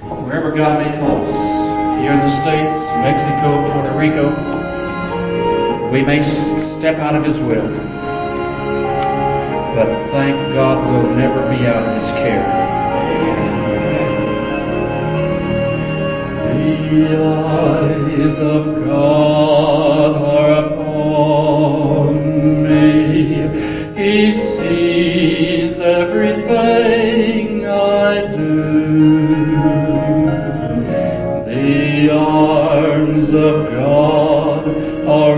wherever God may call us, here in the States, Mexico, Puerto Rico, we may step out of His will, but thank God we'll never be out of His care. The eyes of God are upon me. He sees everything I do. The arms of God are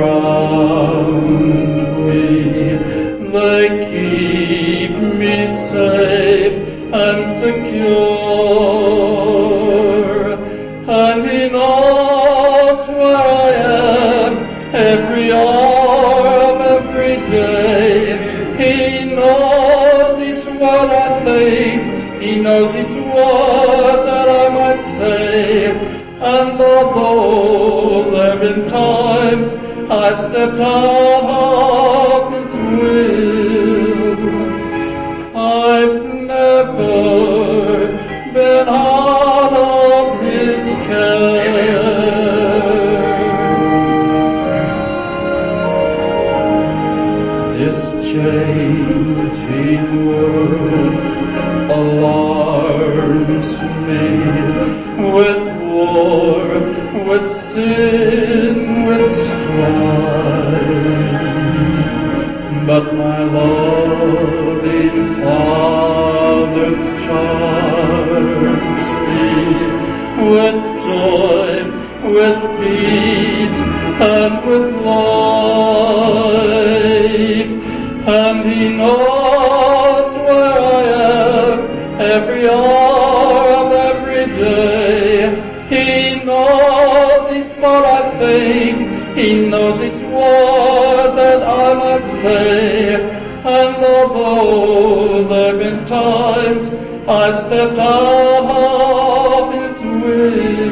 around me. They keep me safe and secure. And He knows where I am every hour of every day. He knows each word I think. He knows each word that I might say. And although there have been times I've stepped out of His will, I've never been out of His care. This changing world alarms me with war, with sin, with strife. But my loving Father charms me with joy, with peace, and with life. And He knows where I am every hour of every day. He knows each thought I think. He knows each word that I might say. And although there have been times I've stepped out of His will,